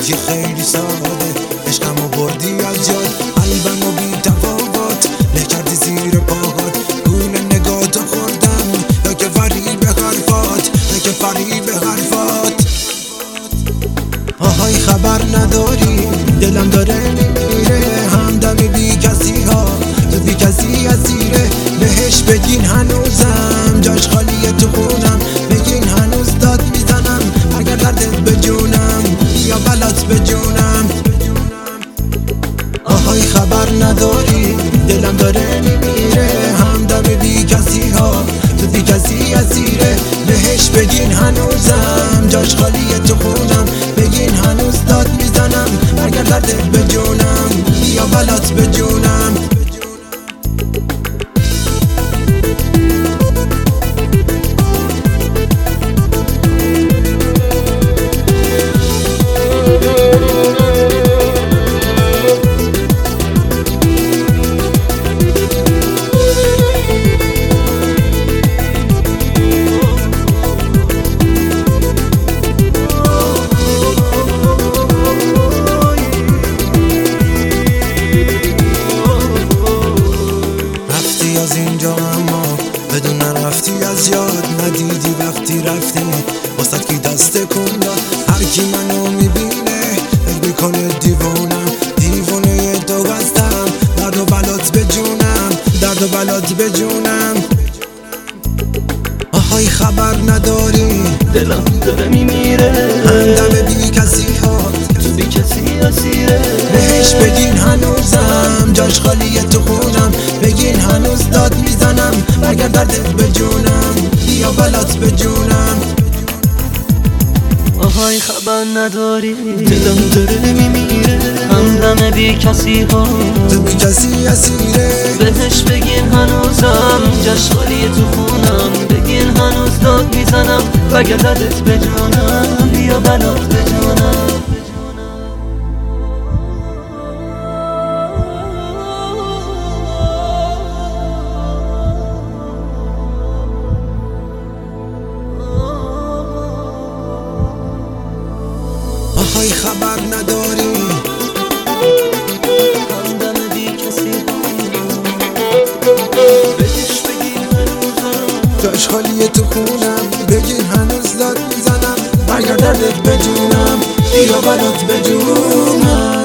که خیلی ساده عشقمو بردی از یاد قلبمو بی تفاوت له کردی زیر پاهات گول نگاتو خوردم یا که فریب حرفات یا که فریب حرفات آهای خبر نداری دلم داره میمیره همدم بی کسی ها تو بی کسی اسیره بهش بگین هنوزم جاش خالیه تو خونم بگین هنوز داد میزنم اگر دردت به جونم یا بلات به جونم آهای خبر نداری دلم داره میمیره همدم بی کسی ها تو بی کسی اسیره بهش بگین هنوزم جاش خالیه تو خونم بگین هنوز داد میزنم اگر دردت به جونم یا بلات به جونم از اینجا اما بدون رفتی از یاد ندیدی وقتی رفتی واسه کی دست کن داد هر کی منو میبینه فکر میکنه دیوونم دیوونه تو هستم درد و بلات به جونم درد و بلات به جونم آهای خبر نداری دلم داره میمیره همدم بی کسی ها تو بی کسی اسیره بهش بگین هنوزم جاش خالیه تو خونم بگین هنوز داد میزنم اگر دردت به جونم یا بلات به جونم آهای خبر نداری دلم داره میمیره همدم بی کسی ها تو بی کسی اسیره بهش بگین هنوزم جاش خالیه تو خونم بگین هنوز داد میزنم اگر دردت به جونم یا بلات به جونم آهای خبر نداری همدم بی کسی بهش بگین هنوزم جاش خالیه تو خونم بگین هنوز داد میزنم اگر دردت به جونم یا بلات به جونم